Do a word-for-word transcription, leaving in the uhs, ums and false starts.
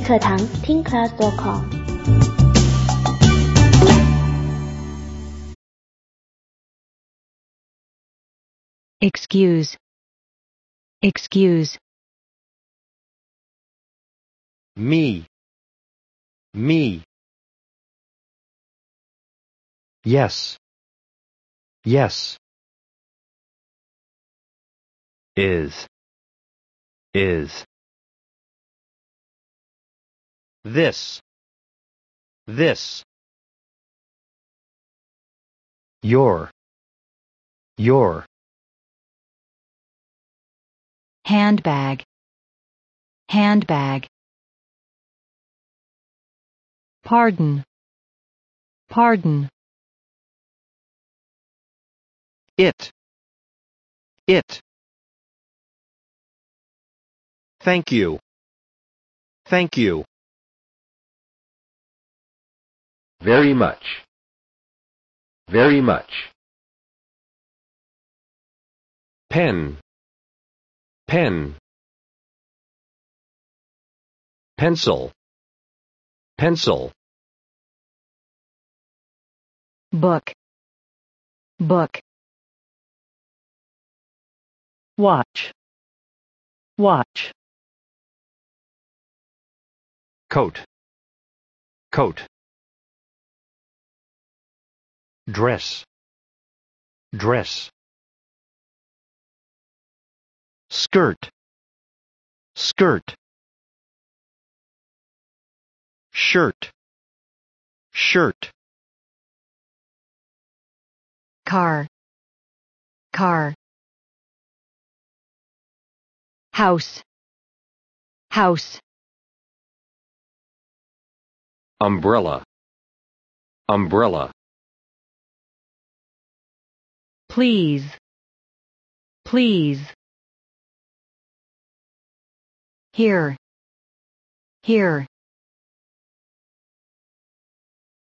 语课堂听 class dot com。 Excuse. Excuse. Me. Me. Yes. Yes. Is. Is. This. This. Your. Your. Handbag. Handbag. Pardon. Pardon. It. It. Thank you. Thank you. Very much. Very much. Pen. Pen. Pencil. Pencil. Book. Book. Watch. Watch. Coat. Coat. Dress. Dress. Skirt. Skirt. Shirt. Shirt. Car. Car. House. House. Umbrella. Umbrella. Please. Please. Here. Here.